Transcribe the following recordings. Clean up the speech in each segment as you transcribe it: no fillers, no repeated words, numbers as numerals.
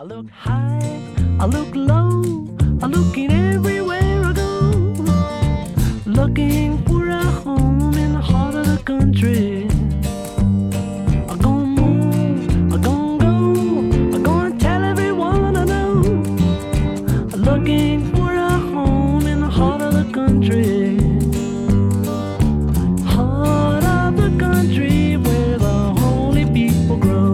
I look high, I look low, I'm looking everywhere I go, looking for a home in the heart of the country. I'm gonna move, I'm gonna go, I'm gonna tell everyone I know, I'm looking for a home in the heart of the country. Heart of the country where the holy people grow.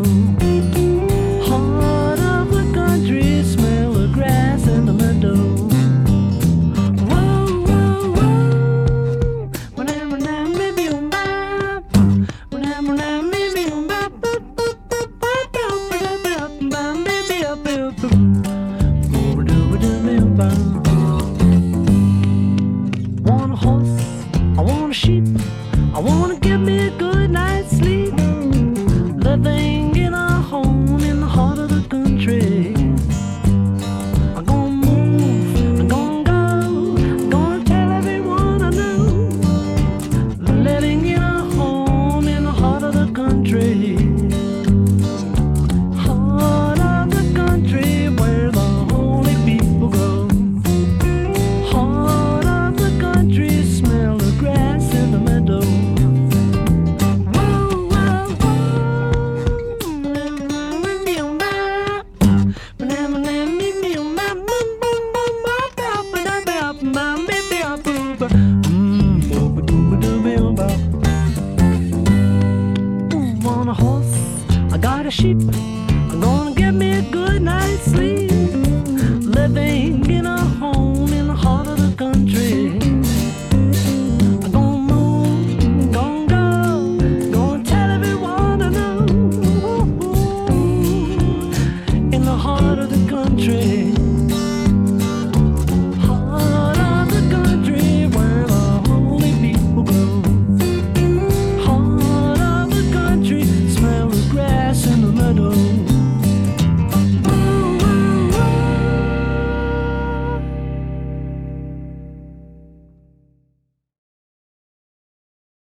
Want a horse, I want a sheep, I want to give me a good night's sleep, living in a home in the heart of the country. I'm gonna move, I'm gonna go, I'm gonna tell everyone I know, living in a home in the heart of the country. Heart of the country where the holy people grow. Heart of the country, smell the grass in the meadow. Want a horse, I got a sheep, I'm gonna get me a good night's sleep, living in a home in the heart of the country. I'm gonna move, I'm gonna go, gonna tell everyone I know, in the heart of the country.